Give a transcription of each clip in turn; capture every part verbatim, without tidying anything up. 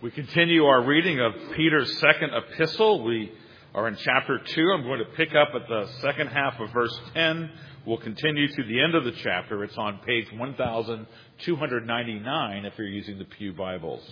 We continue our reading of Peter's second epistle. We are in chapter two. I'm going to pick up at the second half of verse ten. We'll continue to the end of the chapter. It's on page one thousand two hundred ninety-nine if you're using the Pew Bibles.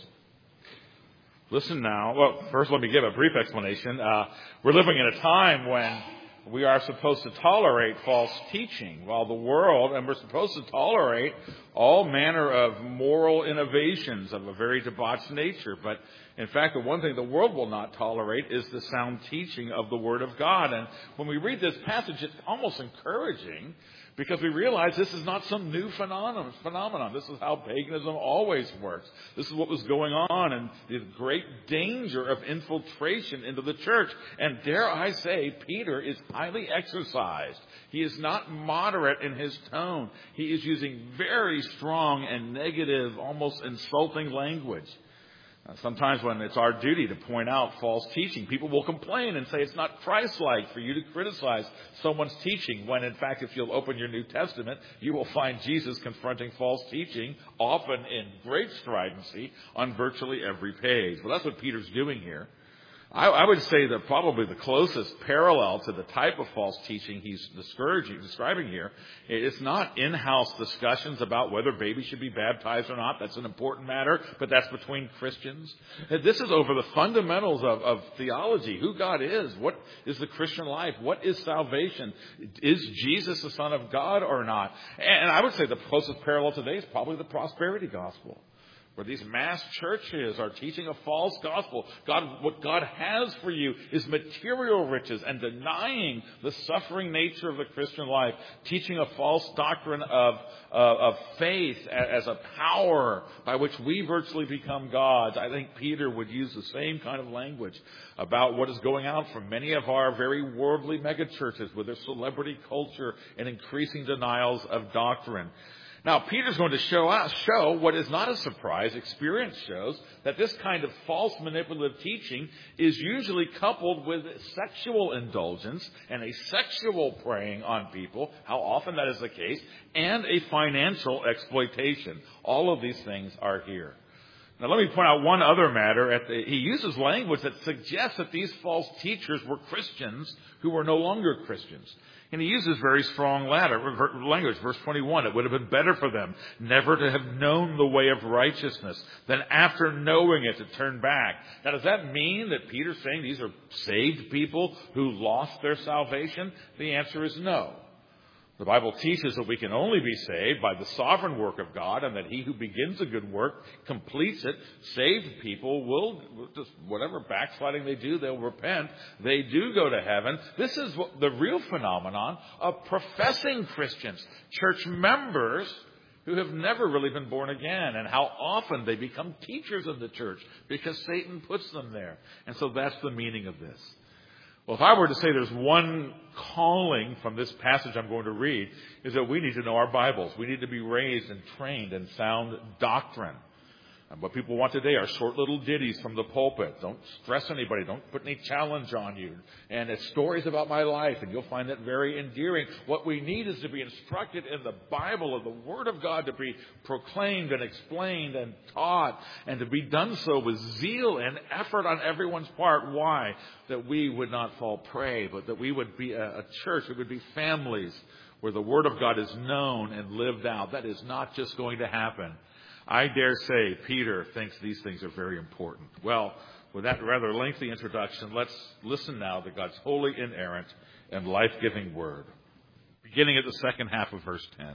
Listen now. Well, first let me give a brief explanation. Uh, we're living in a time when we are supposed to tolerate false teaching, while the world, and we're supposed to tolerate all manner of moral innovations of a very debauched nature. But in fact, the one thing the world will not tolerate is the sound teaching of the Word of God. And when we read this passage, it's almost encouraging because we realize this is not some new phenomenon. phenomenon. This is how paganism always works. This is what was going on, and the great danger of infiltration into the church. And dare I say, Peter is highly exercised. He is not moderate in his tone. He is using very strong and negative, almost insulting language. Sometimes when it's our duty to point out false teaching, people will complain and say it's not Christ-like for you to criticize someone's teaching, when in fact, if you'll open your New Testament, you will find Jesus confronting false teaching, often in great stridency, on virtually every page. Well, that's what Peter's doing here. I, I would say that probably the closest parallel to the type of false teaching he's discouraging, describing here, it's not in-house discussions about whether babies should be baptized or not. That's an important matter, but that's between Christians. This is over the fundamentals of, of theology, who God is, what is the Christian life, what is salvation, is Jesus the Son of God or not? And I would say the closest parallel today is probably the prosperity gospel, where these mass churches are teaching a false gospel. God, what God has for you is material riches, and denying the suffering nature of the Christian life, teaching a false doctrine of, uh, of faith as a power by which we virtually become gods. I think Peter would use the same kind of language about what is going on from many of our very worldly megachurches with their celebrity culture and increasing denials of doctrine. Now, Peter's going to show us, show what is not a surprise. Experience shows that this kind of false manipulative teaching is usually coupled with sexual indulgence and a sexual preying on people, how often that is the case, and a financial exploitation. All of these things are here. Now, let me point out one other matter. At the, he uses language that suggests that these false teachers were Christians who were no longer Christians. And he uses very strong language. Verse twenty-one, it would have been better for them never to have known the way of righteousness than after knowing it to turn back. Now, does that mean that Peter's saying these are saved people who lost their salvation? The answer is no. The Bible teaches that we can only be saved by the sovereign work of God, and that he who begins a good work completes it. Saved people will, just whatever backsliding they do, they'll repent. They do go to heaven. This is what, the real phenomenon of professing Christians, church members who have never really been born again, and how often they become teachers of the church because Satan puts them there. And so that's the meaning of this. Well, if I were to say there's one calling from this passage I'm going to read, is that we need to know our Bibles. We need to be raised and trained in sound doctrine. And what people want today are short little ditties from the pulpit. Don't stress anybody. Don't put any challenge on you. And it's stories about my life, and you'll find that very endearing. What we need is to be instructed in the Bible, of the Word of God, to be proclaimed and explained and taught, and to be done so with zeal and effort on everyone's part. Why? That we would not fall prey, but that we would be a, a church, it would be families where the Word of God is known and lived out. That is not just going to happen. I dare say Peter thinks these things are very important. Well, with that rather lengthy introduction, let's listen now to God's holy, inerrant, and life-giving word. Beginning at the second half of verse ten.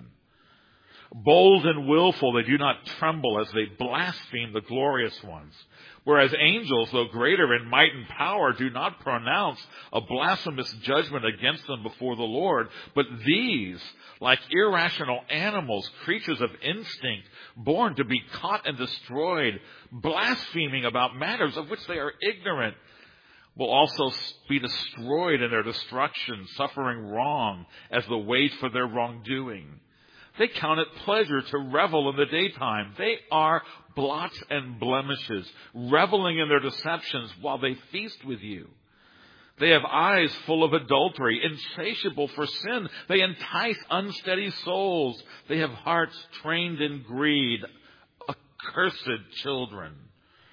Bold and willful, they do not tremble as they blaspheme the glorious ones. Whereas angels, though greater in might and power, do not pronounce a blasphemous judgment against them before the Lord. But these, like irrational animals, creatures of instinct, born to be caught and destroyed, blaspheming about matters of which they are ignorant, will also be destroyed in their destruction, suffering wrong as the wage for their wrongdoing. They count it pleasure to revel in the daytime. They are blots and blemishes, reveling in their deceptions while they feast with you. They have eyes full of adultery, insatiable for sin. They entice unsteady souls. They have hearts trained in greed, accursed children.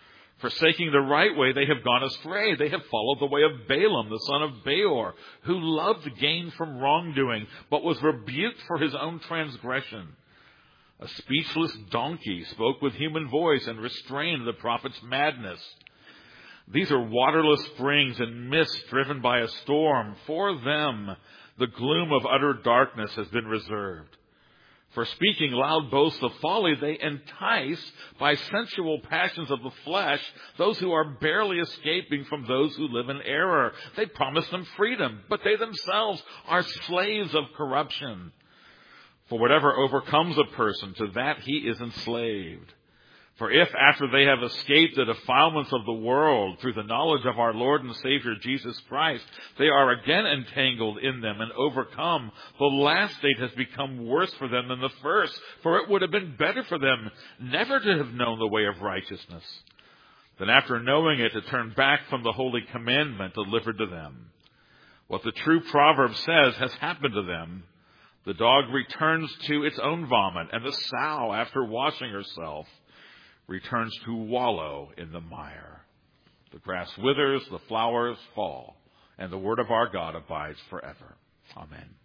Forsaking the right way, they have gone astray. They have followed the way of Balaam, the son of Beor, who loved gain from wrongdoing, but was rebuked for his own transgression. A speechless donkey spoke with human voice and restrained the prophet's madness. These are waterless springs and mist driven by a storm. For them, the gloom of utter darkness has been reserved. For speaking loud boasts of folly, they entice by sensual passions of the flesh those who are barely escaping from those who live in error. They promise them freedom, but they themselves are slaves of corruption. For whatever overcomes a person, to that he is enslaved. For if, after they have escaped the defilements of the world through the knowledge of our Lord and Savior Jesus Christ, they are again entangled in them and overcome, the last state has become worse for them than the first. For it would have been better for them never to have known the way of righteousness, than after knowing it to turn back from the holy commandment delivered to them. What the true proverb says has happened to them. The dog returns to its own vomit, and the sow, after washing herself, returns to wallow in the mire. The grass withers, the flowers fall, and the word of our God abides forever. Amen.